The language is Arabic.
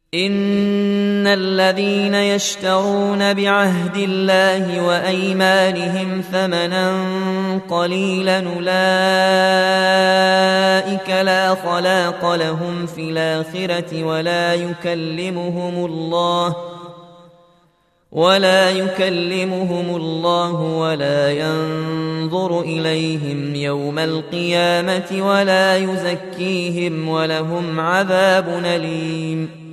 إن الذين يشترون بعهد الله وأيمانهم ثمنا قليلا أولئك لا خلاق لهم في الآخرة ولا يكلمهم الله ولا ينظر إليهم يوم القيامة ولا يزكيهم ولهم عذاب أليم